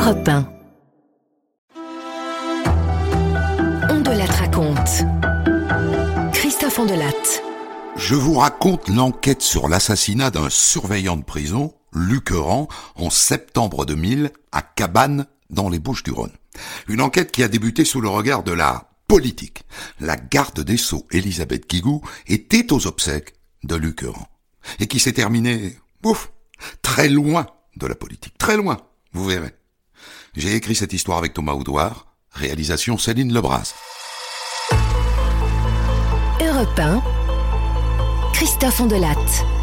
Europe 1. On de la raconte. Christophe Ondelatte. Je vous raconte l'enquête sur l'assassinat d'un surveillant de prison, Luc Euran, en septembre 2000, à Cabannes, dans les Bouches-du-Rhône. Une enquête qui a débuté sous le regard de la politique. La garde des Sceaux, Elisabeth Guigou, était aux obsèques de Luc Euran. Et qui s'est terminée, très loin de la politique. Très loin, vous verrez. J'ai écrit cette histoire avec Thomas Oudouard, réalisation Céline Lebras. Europe 1, Christophe Ondelatte.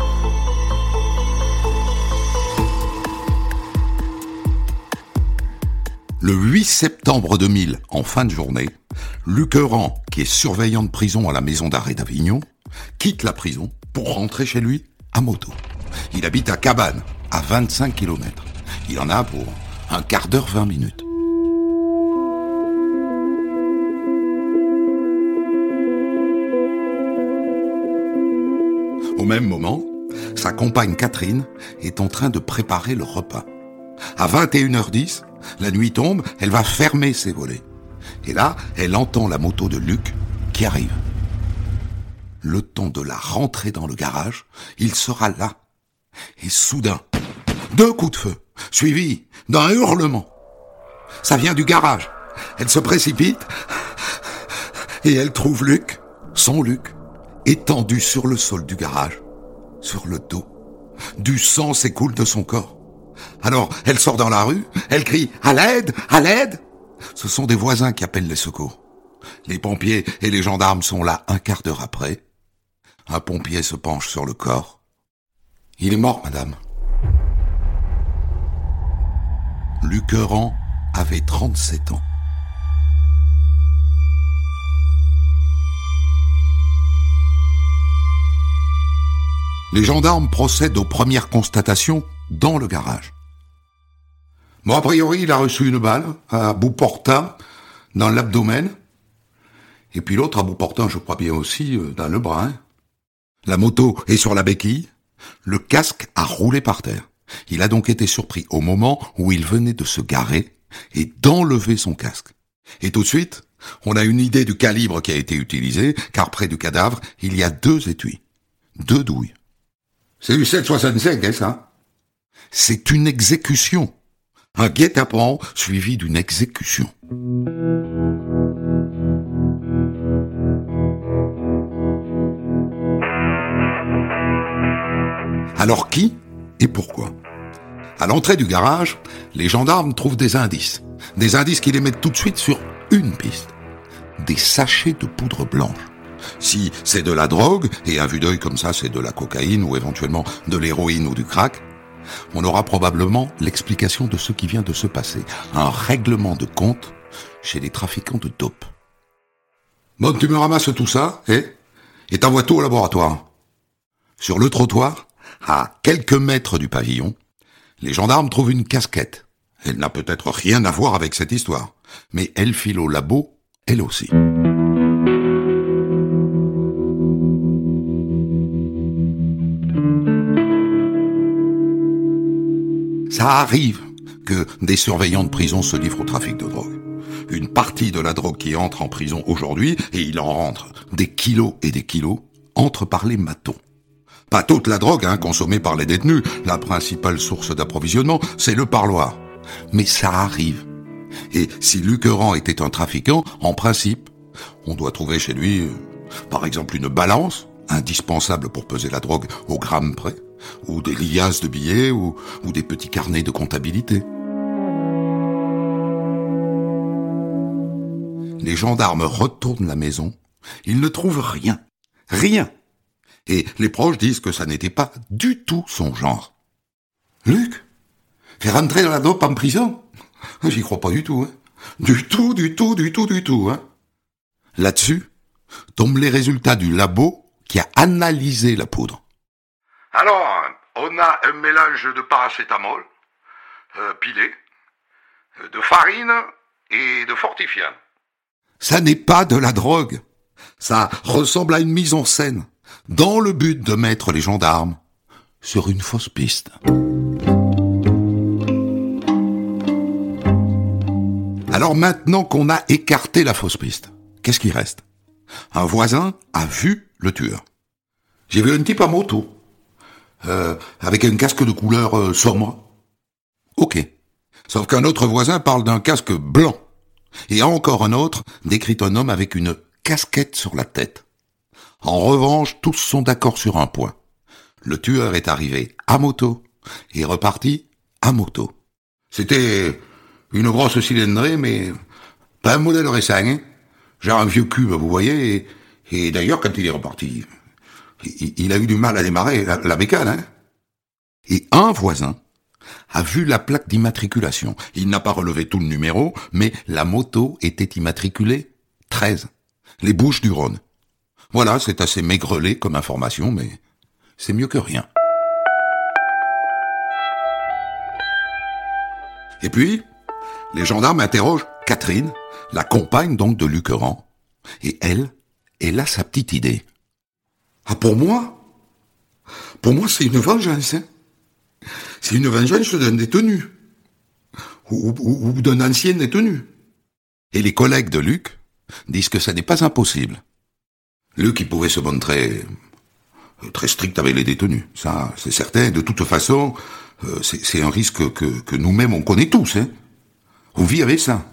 Le 8 septembre 2000, en fin de journée, Luc Euran, qui est surveillant de prison à la maison d'arrêt d'Avignon, quitte la prison pour rentrer chez lui à moto. Il habite à Cabannes, à 25 km. Il en a pour un quart d'heure, 20 minutes. Au même moment, sa compagne Catherine est en train de préparer le repas. À 21h10, la nuit tombe, elle va fermer ses volets. Et là, elle entend la moto de Luc qui arrive. Le temps de la rentrer dans le garage, il sera là. Et soudain, 2 coups de feu, suivis d'un hurlement. Ça vient du garage. Elle se précipite et elle trouve Luc, son Luc, étendu sur le sol du garage, sur le dos. Du sang s'écoule de son corps. Alors, elle sort dans la rue, elle crie « À l'aide! À l'aide !» Ce sont des voisins qui appellent les secours. Les pompiers et les gendarmes sont là un quart d'heure après. Un pompier se penche sur le corps. « Il est mort, madame. » Luc Euran avait 37 ans. Les gendarmes procèdent aux premières constatations dans le garage. Bon, a priori, il a reçu une balle à bout portant dans l'abdomen. Et puis l'autre à bout portant, je crois bien aussi, dans le bras. La moto est sur la béquille. Le casque a roulé par terre. Il a donc été surpris au moment où il venait de se garer et d'enlever son casque. Et tout de suite, on a une idée du calibre qui a été utilisé, car près du cadavre, il y a 2 étuis, 2 douilles. C'est du 7,65, hein, ça? C'est une exécution. Un guet-apens suivi d'une exécution. Alors qui et pourquoi? À l'entrée du garage, les gendarmes trouvent des indices. Des indices qui les mettent tout de suite sur une piste. Des sachets de poudre blanche. Si c'est de la drogue, et à vue d'œil comme ça c'est de la cocaïne ou éventuellement de l'héroïne ou du crack, on aura probablement l'explication de ce qui vient de se passer. Un règlement de compte chez les trafiquants de dope. Bon, tu me ramasses tout ça, et t'envoies tout au laboratoire. Sur le trottoir, à quelques mètres du pavillon, les gendarmes trouvent une casquette. Elle n'a peut-être rien à voir avec cette histoire, mais elle file au labo, elle aussi. Ça arrive que des surveillants de prison se livrent au trafic de drogue. Une partie de la drogue qui entre en prison aujourd'hui, et il en rentre des kilos et des kilos, entre par les matons. Pas toute la drogue consommée par les détenus, la principale source d'approvisionnement, c'est le parloir. Mais ça arrive. Et si Luc Euran était un trafiquant, en principe, on doit trouver chez lui, par exemple, une balance, indispensable pour peser la drogue au gramme près, ou des liasses de billets, ou des petits carnets de comptabilité. Les gendarmes retournent la maison, ils ne trouvent rien. Rien. Et les proches disent que ça n'était pas du tout son genre. Luc, faire rentrer la dope en prison? J'y crois pas du tout, Du tout. Là-dessus, tombent les résultats du labo qui a analysé la poudre. Alors, on a un mélange de paracétamol, pilé, de farine et de fortifiant. Ça n'est pas de la drogue. Ça ressemble à une mise en scène, dans le but de mettre les gendarmes sur une fausse piste. Alors maintenant qu'on a écarté la fausse piste, qu'est-ce qui reste? Un voisin a vu le tueur. J'ai vu un type à moto, avec un casque de couleur sombre. Ok. Sauf qu'un autre voisin parle d'un casque blanc. Et encore un autre décrit un homme avec une casquette sur la tête. En revanche, tous sont d'accord sur un point. Le tueur est arrivé à moto et reparti à moto. C'était une grosse cylindrée, mais pas un modèle récent, hein. Genre un vieux cube, vous voyez. Et d'ailleurs, quand il est reparti, il a eu du mal à démarrer la bécane, hein. Et un voisin a vu la plaque d'immatriculation. Il n'a pas relevé tout le numéro, mais la moto était immatriculée 13. Les Bouches-du-Rhône. Voilà, c'est assez maigrelet comme information, mais c'est mieux que rien. Et puis, les gendarmes interrogent Catherine, la compagne donc de Luquerand, et elle a sa petite idée. Ah, pour moi, c'est une vengeance, hein. C'est une vengeance d'un détenu. Ou d'un ancien détenu. Et les collègues de Luc disent que ça n'est pas impossible. Luc, il pouvait se montrer très strict avec les détenus. Ça, c'est certain. De toute façon, c'est un risque que nous-mêmes, on connaît tous, hein. On vit avec ça.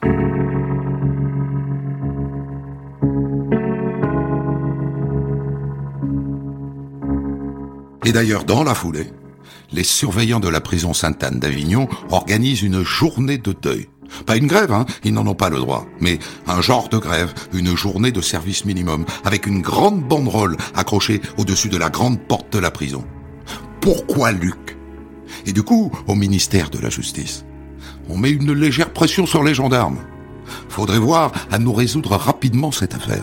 Et d'ailleurs, dans la foulée, les surveillants de la prison Sainte-Anne d'Avignon organisent une journée de deuil. Pas une grève, hein, ils n'en ont pas le droit, mais un genre de grève, une journée de service minimum, avec une grande banderole accrochée au-dessus de la grande porte de la prison. Pourquoi Luc? Et du coup, au ministère de la Justice, on met une légère pression sur les gendarmes. Faudrait voir à nous résoudre rapidement cette affaire.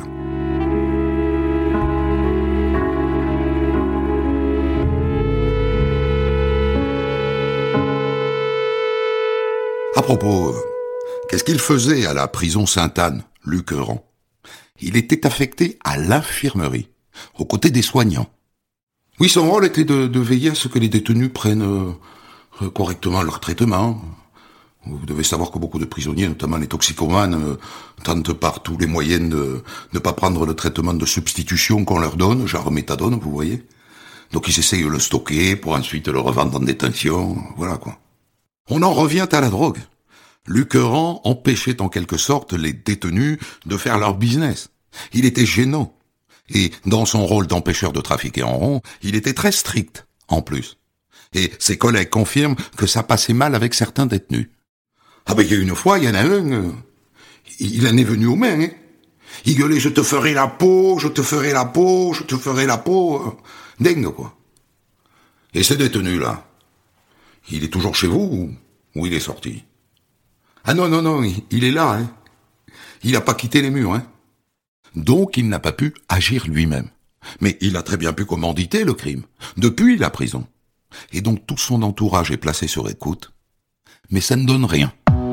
À propos, qu'est-ce qu'il faisait à la prison Sainte-Anne, Luquerand? Il était affecté à l'infirmerie, aux côtés des soignants. Oui, son rôle était de veiller à ce que les détenus prennent correctement leur traitement. Vous devez savoir que beaucoup de prisonniers, notamment les toxicomanes, tentent par tous les moyens de ne pas prendre le traitement de substitution qu'on leur donne, genre méthadone, vous voyez. Donc ils essayent de le stocker pour ensuite le revendre en détention, voilà quoi. On en revient à la drogue. Luquerand empêchait en quelque sorte les détenus de faire leur business. Il était gênant. Et dans son rôle d'empêcheur de trafiquer en rond, il était très strict, en plus. Et ses collègues confirment que ça passait mal avec certains détenus. Ah ben il y a une fois, il y en a un, il en est venu aux mains, hein. Il gueulait « je te ferai la peau, je te ferai la peau, je te ferai la peau ». Dingue, quoi. Et ce détenu-là, il est toujours chez vous ou il est sorti? Ah non, il est là, hein. Il n'a pas quitté les murs, hein. Donc il n'a pas pu agir lui-même. Mais il a très bien pu commanditer le crime, depuis la prison. Et donc tout son entourage est placé sur écoute. Mais ça ne donne rien.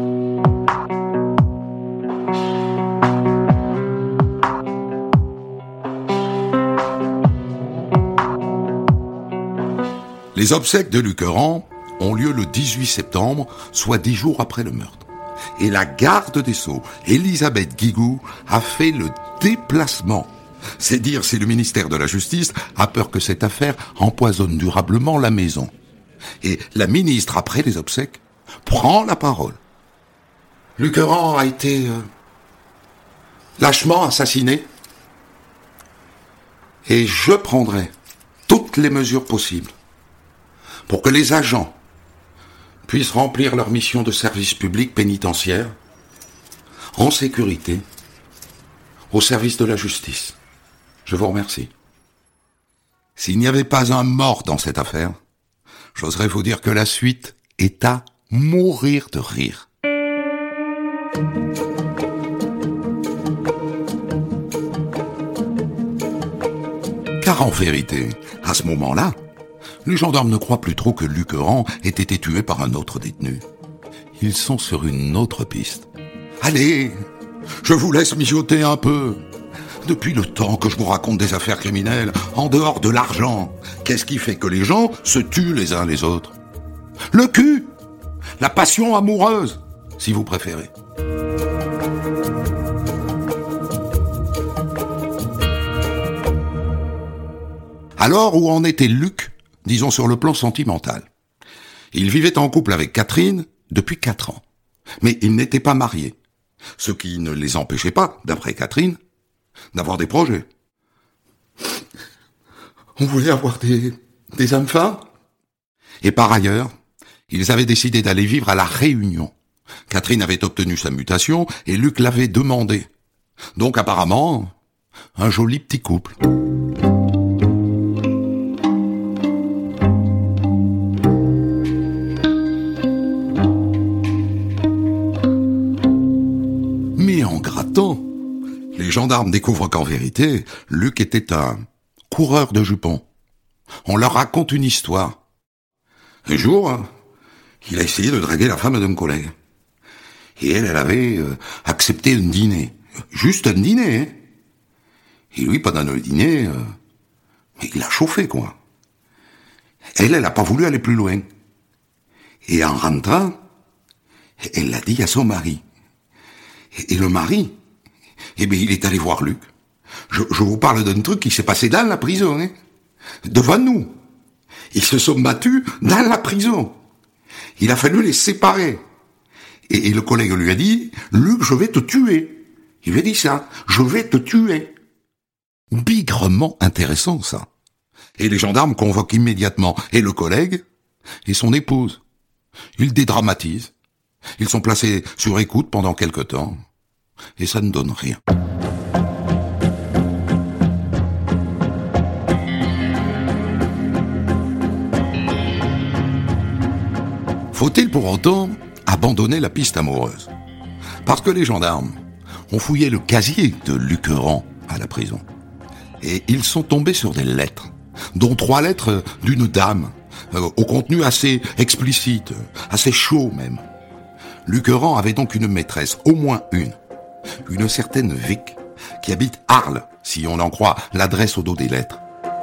Les obsèques de Luquerand ont lieu le 18 septembre, soit 10 jours après le meurtre. Et la garde des Sceaux, Elisabeth Guigou, a fait le déplacement. C'est dire si le ministère de la Justice a peur que cette affaire empoisonne durablement la maison. Et la ministre, après les obsèques, prend la parole. Luquerand a été lâchement assassiné. Et je prendrai toutes les mesures possibles pour que les agents puissent remplir leur mission de service public pénitentiaire en sécurité au service de la justice. Je vous remercie. S'il n'y avait pas un mort dans cette affaire, j'oserais vous dire que la suite est à mourir de rire. Car en vérité, à ce moment-là, les gendarmes ne croient plus trop que Luquerand ait été tué par un autre détenu. Ils sont sur une autre piste. Allez, je vous laisse mijoter un peu. Depuis le temps que je vous raconte des affaires criminelles, en dehors de l'argent, qu'est-ce qui fait que les gens se tuent les uns les autres? Le cul! La passion amoureuse, si vous préférez. Alors, où en était Luc, disons sur le plan sentimental? Il vivait en couple avec Catherine depuis 4 ans. Mais ils n'étaient pas mariés. Ce qui ne les empêchait pas, d'après Catherine, d'avoir des projets. On voulait avoir des enfants. Et par ailleurs, ils avaient décidé d'aller vivre à La Réunion. Catherine avait obtenu sa mutation et Luc l'avait demandé. Donc apparemment, un joli petit couple. Mais en grattant, les gendarmes découvrent qu'en vérité, Luc était un coureur de jupons. On leur raconte une histoire. Un jour, il a essayé de draguer la femme d'un collègue. Et elle avait accepté un dîner. Juste un dîner, hein. Et lui, pendant le dîner, il a chauffé, quoi. Elle a pas voulu aller plus loin. Et en rentrant, elle l'a dit à son mari. Et le mari, il est allé voir Luc. Je vous parle d'un truc qui s'est passé dans la prison, hein. Devant nous. Ils se sont battus dans la prison. Il a fallu les séparer. Et le collègue lui a dit, Luc, je vais te tuer. Il lui a dit ça, je vais te tuer. Bigrement intéressant, ça. Et les gendarmes convoquent immédiatement et le collègue et son épouse. Ils dédramatisent. Ils sont placés sur écoute pendant quelque temps. Et ça ne donne rien. Faut-il pour autant abandonner la piste amoureuse? Parce que les gendarmes ont fouillé le casier de Luc Rand à la prison. Et ils sont tombés sur des lettres, dont 3 lettres d'une dame, au contenu assez explicite, assez chaud même. Luc Rand avait donc une maîtresse, au moins une certaine Vic, qui habite Arles, si on en croit l'adresse au dos des lettres.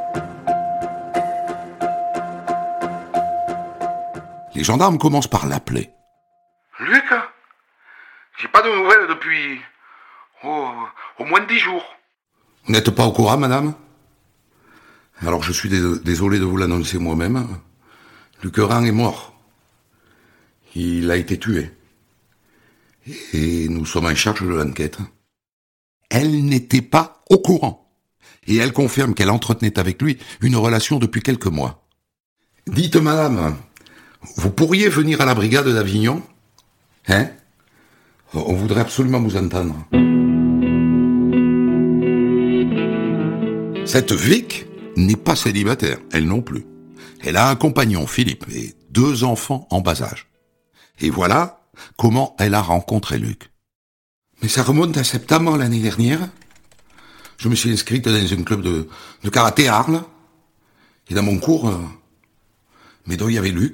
Les gendarmes commencent par l'appeler. Luc, j'ai pas de nouvelles depuis au moins 10 jours. Vous n'êtes pas au courant, madame? Alors je suis désolé de vous l'annoncer moi-même. Luc Rand est mort. Il a été tué. Et nous sommes en charge de l'enquête. Elle n'était pas au courant. Et elle confirme qu'elle entretenait avec lui une relation depuis quelques mois. Dites, madame, vous pourriez venir à la brigade d'Avignon? Hein? On voudrait absolument vous entendre. Cette Vic n'est pas célibataire, elle non plus. Elle a un compagnon, Philippe, et 2 enfants en bas âge. Et voilà comment elle a rencontré Luc. Mais ça remonte à septembre l'année dernière. Je me suis inscrite dans un club de karaté à Arles. Et dans mon cours, mais donc il y avait Luc.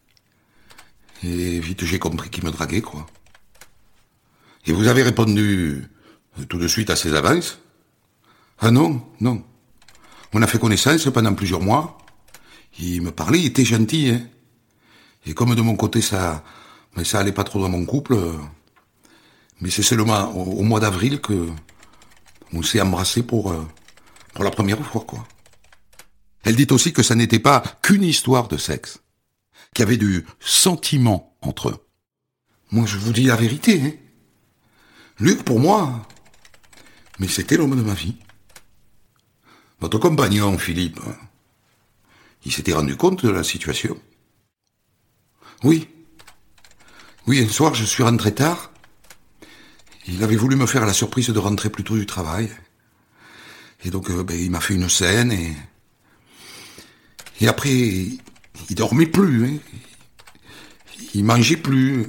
Et vite j'ai compris qu'il me draguait, quoi. Et vous avez répondu tout de suite à ses avances? Ah non. On a fait connaissance pendant plusieurs mois. Il me parlait, il était gentil, hein. Et comme de mon côté ça allait pas trop dans mon couple, mais c'est seulement au mois d'avril que on s'est embrassé pour la première fois, quoi. Elle dit aussi que ça n'était pas qu'une histoire de sexe, qu'il y avait du sentiment entre eux. Moi, je vous dis la vérité, hein. Luc, pour moi, mais c'était l'homme de ma vie. Votre compagnon, Philippe, il s'était rendu compte de la situation. Oui, un soir, je suis rentré tard. Il avait voulu me faire la surprise de rentrer plus tôt du travail. Et donc, il m'a fait une scène et après, il dormait plus, hein. Il mangeait plus.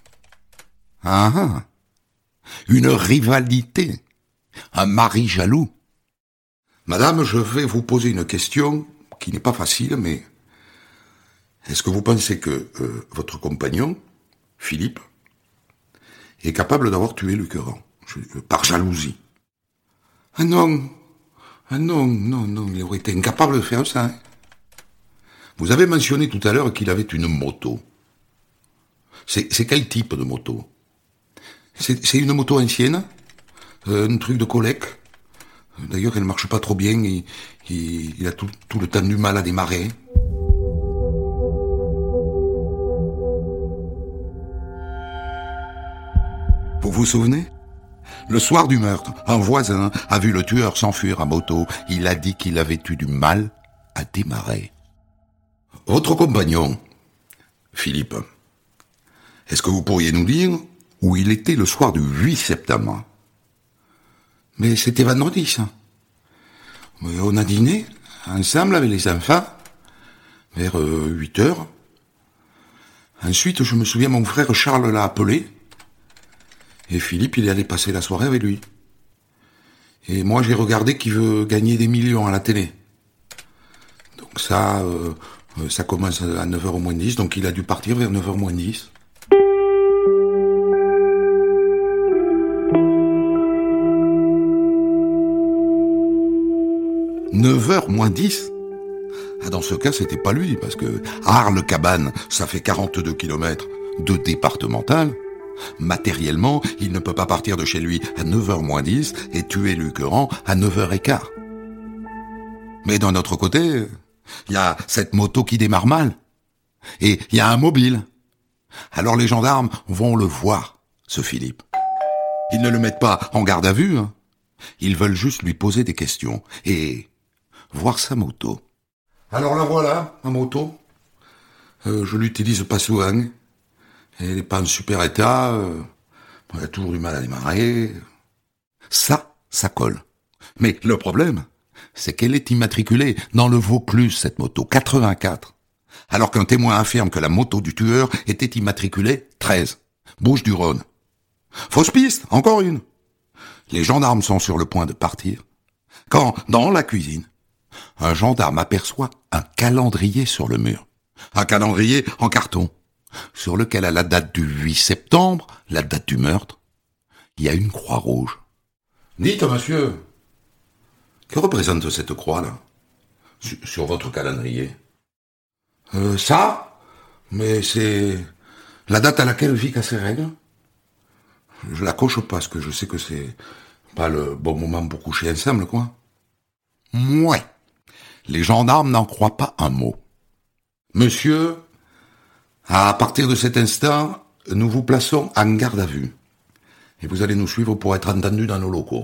Ah, une rivalité. Un mari jaloux. Madame, je vais vous poser une question qui n'est pas facile, mais est-ce que vous pensez que votre compagnon, Philippe, est capable d'avoir tué Luc Rand, par jalousie? Ah non, il aurait été incapable de faire ça, hein. Vous avez mentionné tout à l'heure qu'il avait une moto. C'est quel type de moto? C'est une moto ancienne, un truc de collègue. D'ailleurs, elle marche pas trop bien, il a tout le temps du mal à démarrer. Vous vous souvenez ? Le soir du meurtre, un voisin a vu le tueur s'enfuir à moto. Il a dit qu'il avait eu du mal à démarrer. Votre compagnon, Philippe, est-ce que vous pourriez nous dire où il était le soir du 8 septembre ? Mais c'était vendredi, ça. Mais on a dîné, ensemble avec les enfants, vers 8 heures. Ensuite, je me souviens, mon frère Charles l'a appelé. Et Philippe, il est allé passer la soirée avec lui. Et moi, j'ai regardé qu'il veut gagner des millions à la télé. Donc ça commence à 9h moins 10, donc il a dû partir vers 9h moins 10. « 9h moins 10 » Ah, dans ce cas, c'était pas lui, parce que Arles-Cabannes, ça fait 42 km de départemental. Matériellement, il ne peut pas partir de chez lui à 9h moins 10 et tuer Luc Errand à 9h15. Mais d'un autre côté, il y a cette moto qui démarre mal. Et il y a un mobile. Alors les gendarmes vont le voir, ce Philippe. Ils ne le mettent pas en garde à vue, hein. Ils veulent juste lui poser des questions et voir sa moto. Alors la voilà, ma moto. Je l'utilise pas souvent. Elle n'est pas en super état. Elle a toujours du mal à démarrer. Ça colle. Mais le problème, c'est qu'elle est immatriculée dans le Vaucluse, cette moto, 84. Alors qu'un témoin affirme que la moto du tueur était immatriculée 13, Bouches-du-Rhône. Fausse piste, encore une. Les gendarmes sont sur le point de partir, quand, dans la cuisine, un gendarme aperçoit un calendrier sur le mur. Un calendrier en carton, sur lequel, à la date du 8 septembre, la date du meurtre, il y a une croix rouge. Dites, monsieur, que représente cette croix-là, sur votre calendrier ? Ça, mais c'est la date à laquelle Vic a ses règles. Je la coche parce que je sais que c'est pas le bon moment pour coucher ensemble, quoi. Mouais. Les gendarmes n'en croient pas un mot. Monsieur, à partir de cet instant, nous vous plaçons en garde à vue. Et vous allez nous suivre pour être entendus dans nos locaux.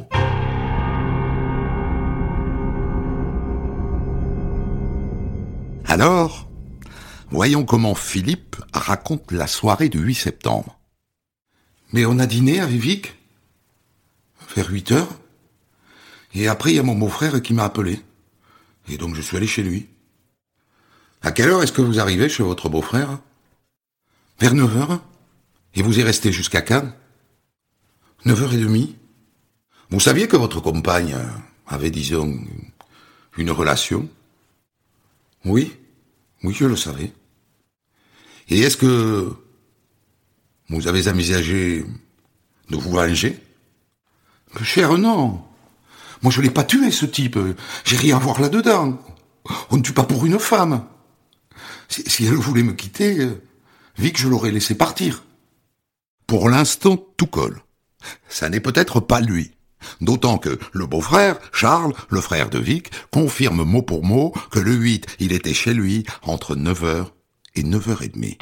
Alors, voyons comment Philippe raconte la soirée du 8 septembre. Mais on a dîné avec Vic, vers 8 heures. Et après, il y a mon beau-frère qui m'a appelé. Et donc, je suis allé chez lui. À quelle heure est-ce que vous arrivez chez votre beau-frère ? Vers 9h. Et vous y restez jusqu'à quand ? 9h30. Vous saviez que votre compagne avait, disons, une relation ? Oui, je le savais. Et est-ce que vous avez envisagé de vous venger ? Cher, non. Moi, je l'ai pas tué, ce type. J'ai rien à voir là-dedans. On ne tue pas pour une femme. Si elle voulait me quitter, Vic, je l'aurais laissé partir. Pour l'instant, tout colle. Ça n'est peut-être pas lui. D'autant que le beau-frère, Charles, le frère de Vic, confirme mot pour mot que le 8, il était chez lui entre 9h et 9h30.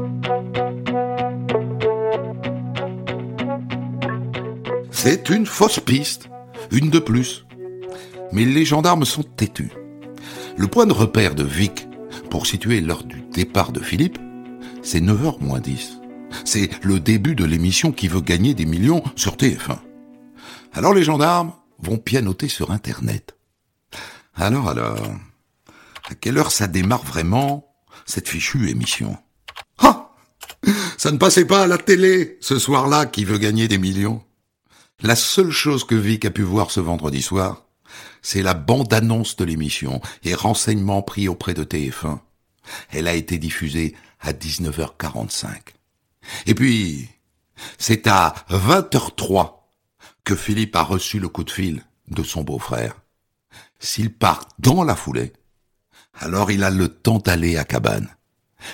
C'est une fausse piste, une de plus. Mais les gendarmes sont têtus. Le point de repère de Vic, pour situer l'heure du départ de Philippe, c'est 9h moins 10. C'est le début de l'émission qui veut gagner des millions sur TF1. Alors les gendarmes vont pianoter sur Internet. Alors, à quelle heure ça démarre vraiment, cette fichue émission ? Ah ! Ça ne passait pas à la télé, ce soir-là, qui veut gagner des millions. La seule chose que Vic a pu voir ce vendredi soir, c'est la bande-annonce de l'émission et renseignements pris auprès de TF1. Elle a été diffusée à 19h45. Et puis, c'est à 20h03 que Philippe a reçu le coup de fil de son beau-frère. S'il part dans la foulée, alors il a le temps d'aller à Cabannes. Et il a le temps de tuer Luc Errand.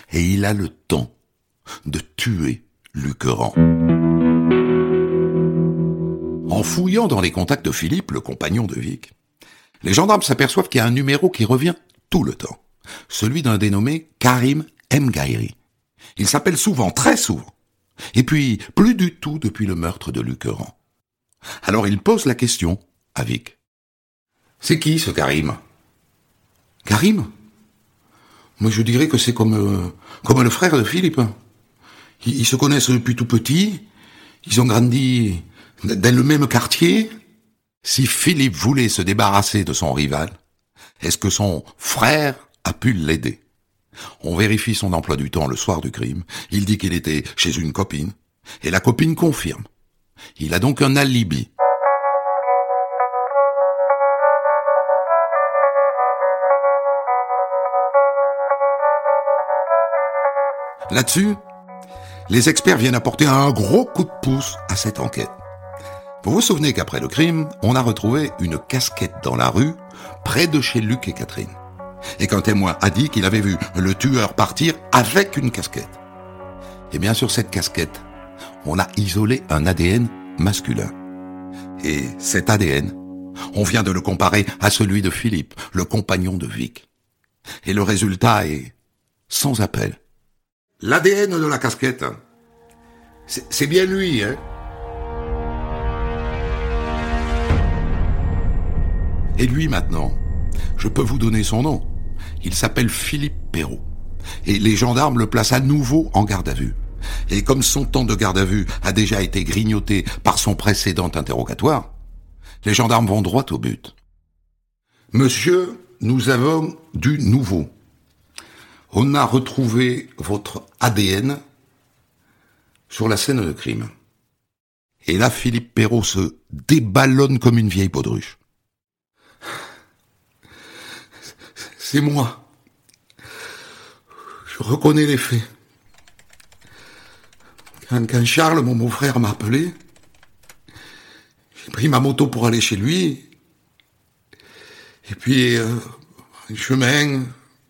En fouillant dans les contacts de Philippe, le compagnon de Vic, les gendarmes s'aperçoivent qu'il y a un numéro qui revient tout le temps. Celui d'un dénommé Karim M. Gaïri. Il s'appelle souvent, très souvent. Et puis, plus du tout depuis le meurtre de Luc Errand. Alors il pose la question à Vic. C'est qui ce Karim? Karim? Moi je dirais que c'est comme le frère de Philippe. Ils se connaissent depuis tout petit. Ils ont grandi dans le même quartier. Si Philippe voulait se débarrasser de son rival, est-ce que son frère a pu l'aider? On vérifie son emploi du temps le soir du crime. Il dit qu'il était chez une copine. Et la copine confirme. Il a donc un alibi. Là-dessus, les experts viennent apporter un gros coup de pouce à cette enquête. Vous vous souvenez qu'après le crime, on a retrouvé une casquette dans la rue, près de chez Luc et Catherine. Et qu'un témoin a dit qu'il avait vu le tueur partir avec une casquette. Et bien sur cette casquette, on a isolé un ADN masculin. Et cet ADN, on vient de le comparer à celui de Philippe, le compagnon de Vic. Et le résultat est sans appel. L'ADN de la casquette, c'est bien lui, hein. Et lui maintenant, je peux vous donner son nom. Il s'appelle Philippe Perrault. Et les gendarmes le placent à nouveau en garde à vue. Et comme son temps de garde à vue a déjà été grignoté par son précédent interrogatoire, les gendarmes vont droit au but. Monsieur, nous avons du nouveau. On a retrouvé votre ADN sur la scène de crime. Et là, Philippe Perrault se déballonne comme une vieille baudruche. C'est moi. Je reconnais les faits. Quand Charles, mon beau-frère, m'a appelé, j'ai pris ma moto pour aller chez lui. Et puis, le chemin,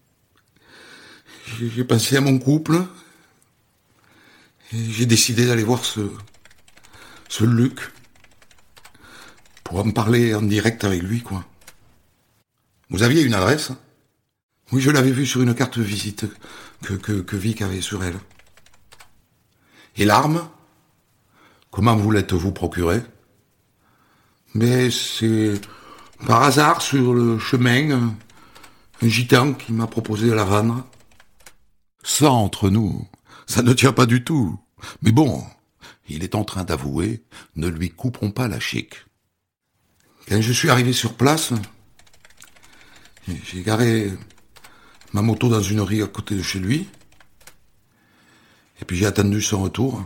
j'ai pensé à mon couple. Et j'ai décidé d'aller voir ce Luc pour en parler en direct avec lui, quoi. Vous aviez une adresse? Oui, je l'avais vue sur une carte de visite que Vic avait sur elle. Et l'arme? Comment vous l'êtes-vous procurée? Mais c'est par hasard sur le chemin, un gitan qui m'a proposé de la vendre. Ça, entre nous, ça ne tient pas du tout. Mais bon, il est en train d'avouer, ne lui coupons pas la chic. Quand je suis arrivé sur place, j'ai garé ma moto dans une rue à côté de chez lui. Et puis j'ai attendu son retour.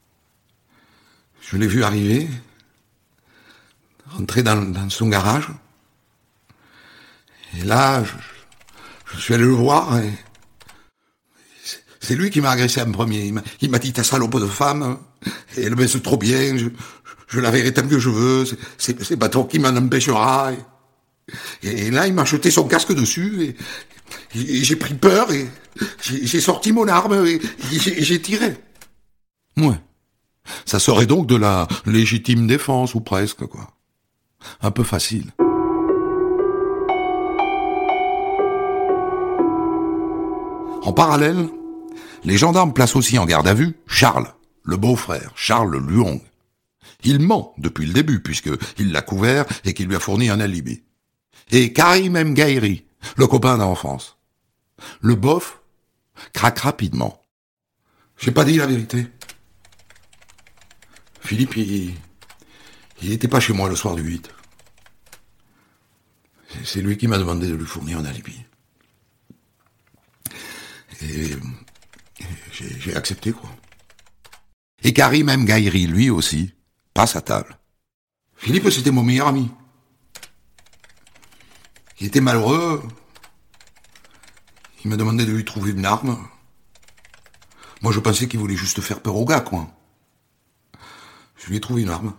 Je l'ai vu arriver, rentrer dans son garage. Et là, je suis allé le voir. Et c'est lui qui m'a agressé en premier. Il m'a dit, ta salope de femme, et elle baisse trop bien, je la verrai tant que je veux, c'est pas toi qui m'en empêchera. Et là, il m'a jeté son casque dessus, et j'ai pris peur, et j'ai sorti mon arme, et j'ai tiré. Ouais. Ça serait donc de la légitime défense, ou presque, quoi. Un peu facile. En parallèle, les gendarmes placent aussi en garde à vue Charles, le beau-frère, Charles Luong. Il ment depuis le début, puisqu'il l'a couvert et qu'il lui a fourni un alibi. Et Karim M. Gaïri, le copain d'enfance. Le bof craque rapidement. J'ai pas dit la vérité. Philippe, il était pas chez moi le soir du 8. C'est lui qui m'a demandé de lui fournir un alibi. Et j'ai accepté, quoi. Et Karim M. Gaïri, lui aussi, passe à table. Philippe, c'était mon meilleur ami. Il était malheureux. Il m'a demandé de lui trouver une arme. Moi, je pensais qu'il voulait juste faire peur au gars, quoi. Je lui ai trouvé une arme.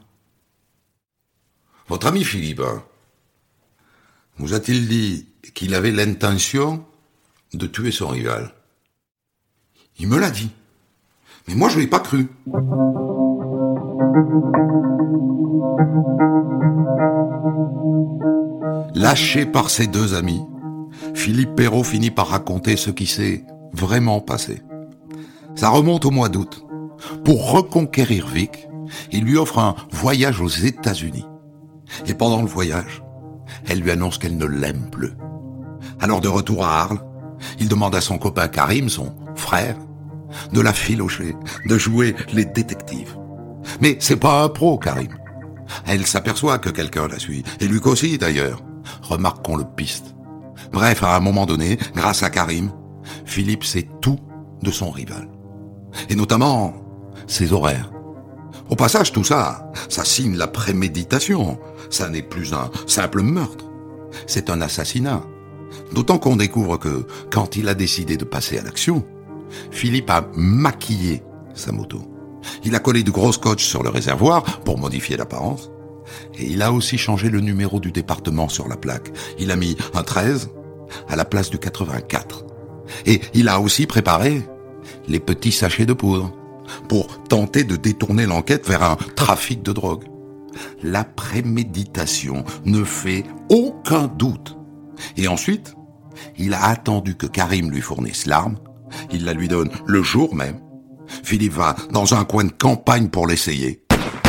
Votre ami Philippe, vous a-t-il dit qu'il avait l'intention de tuer son rival? Il me l'a dit. Mais moi, je l'ai pas cru. Lâché par ses deux amis, Philippe Perrault finit par raconter ce qui s'est vraiment passé. Ça remonte au mois d'août. Pour reconquérir Vic, il lui offre un voyage aux États-Unis. Et pendant le voyage, elle lui annonce qu'elle ne l'aime plus. Alors de retour à Arles, il demande à son copain Karim, son frère, de la filocher, de jouer les détectives. Mais c'est pas un pro, Karim. Elle s'aperçoit que quelqu'un la suit, et lui aussi d'ailleurs. Remarque qu'on le piste. Bref, à un moment donné, grâce à Karim, Philippe sait tout de son rival. Et notamment, ses horaires. Au passage, tout ça, ça signe la préméditation. Ça n'est plus un simple meurtre. C'est un assassinat. D'autant qu'on découvre que, quand il a décidé de passer à l'action, Philippe a maquillé sa moto. Il a collé du gros scotch sur le réservoir pour modifier l'apparence. Et il a aussi changé le numéro du département sur la plaque. Il a mis un 13 à la place du 84. Et il a aussi préparé les petits sachets de poudre pour tenter de détourner l'enquête vers un trafic de drogue. La préméditation ne fait aucun doute. Et ensuite, il a attendu que Karim lui fournisse l'arme. Il la lui donne le jour même. Philippe va dans un coin de campagne pour l'essayer.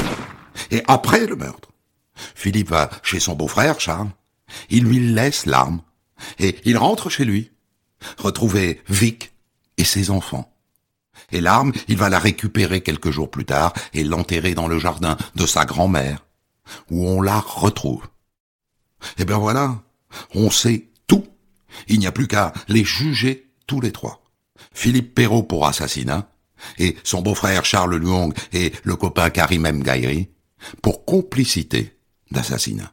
Et après le meurtre, Philippe va chez son beau-frère, Charles. Il lui laisse l'arme. Et il rentre chez lui, retrouver Vic et ses enfants. Et l'arme, il va la récupérer quelques jours plus tard et l'enterrer dans le jardin de sa grand-mère, où on la retrouve. Et ben voilà, on sait tout. Il n'y a plus qu'à les juger tous les trois. Philippe Perrault pour assassinat, et son beau-frère Charles Luong et le copain Karim M. Gaïri pour complicité d'assassinat.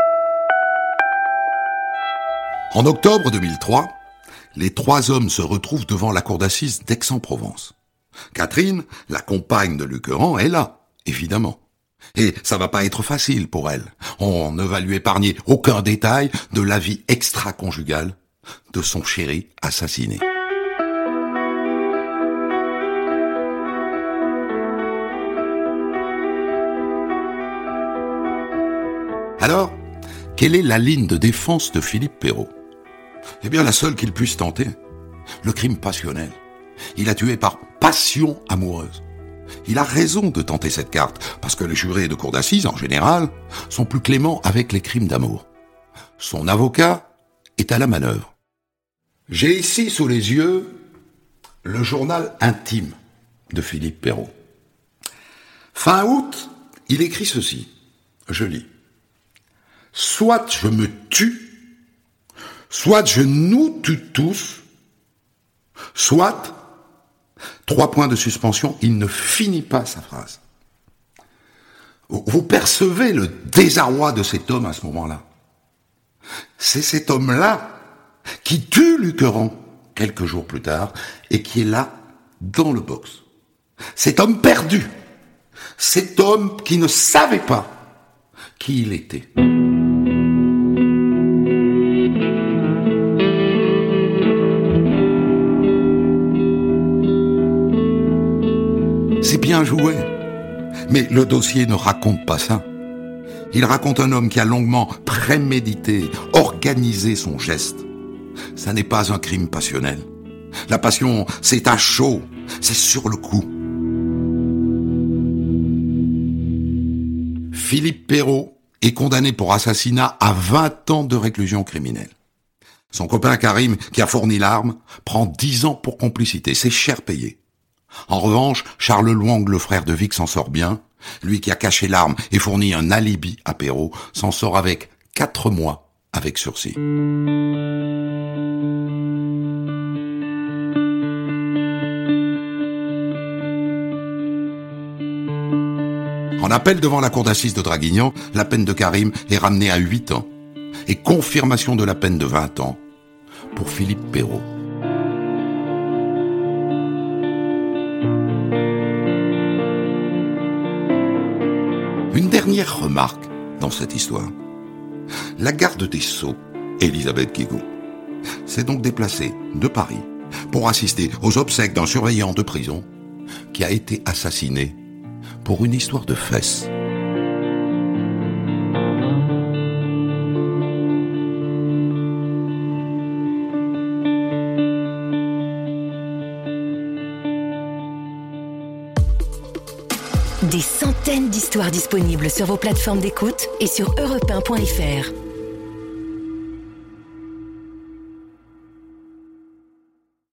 En octobre 2003, les trois hommes se retrouvent devant la cour d'assises d'Aix-en-Provence. Catherine, la compagne de Luc Errand, est là, évidemment. Et ça va pas être facile pour elle. On ne va lui épargner aucun détail de la vie extra-conjugale de son chéri assassiné. Alors, quelle est la ligne de défense de Philippe Perrault ? Eh bien, la seule qu'il puisse tenter. Le crime passionnel. Il a tué par passion amoureuse. Il a raison de tenter cette carte, parce que les jurés de cour d'assises, en général, sont plus cléments avec les crimes d'amour. Son avocat est à la manœuvre. J'ai ici sous les yeux le journal intime de Philippe Perrault. Fin août, il écrit ceci. Je lis. Soit je me tue, soit je nous tue tous, soit, 3 points de suspension, il ne finit pas sa phrase. Vous percevez le désarroi de cet homme à ce moment-là. C'est cet homme-là qui tue Luc Errand quelques jours plus tard et qui est là dans le box. Cet homme perdu, cet homme qui ne savait pas qui il était. C'est bien joué, mais le dossier ne raconte pas ça. Il raconte un homme qui a longuement prémédité, organisé son geste. Ça n'est pas un crime passionnel. La passion, c'est à chaud, c'est sur le coup. Philippe Perrault est condamné pour assassinat à 20 ans de réclusion criminelle. Son copain Karim, qui a fourni l'arme, prend 10 ans pour complicité. C'est cher payé. En revanche, Charles Luong, le frère de Vic, s'en sort bien. Lui qui a caché l'arme et fourni un alibi à Perrault, s'en sort avec 4 mois avec sursis. En appel devant la cour d'assises de Draguignan, la peine de Karim est ramenée à 8 ans. Et confirmation de la peine de 20 ans pour Philippe Perrault. Une dernière remarque dans cette histoire. La garde des Sceaux, Elisabeth Guégaud, s'est donc déplacée de Paris pour assister aux obsèques d'un surveillant de prison qui a été assassiné pour une histoire de fesses. Des centaines d'histoires disponibles sur vos plateformes d'écoute et sur europe1.fr.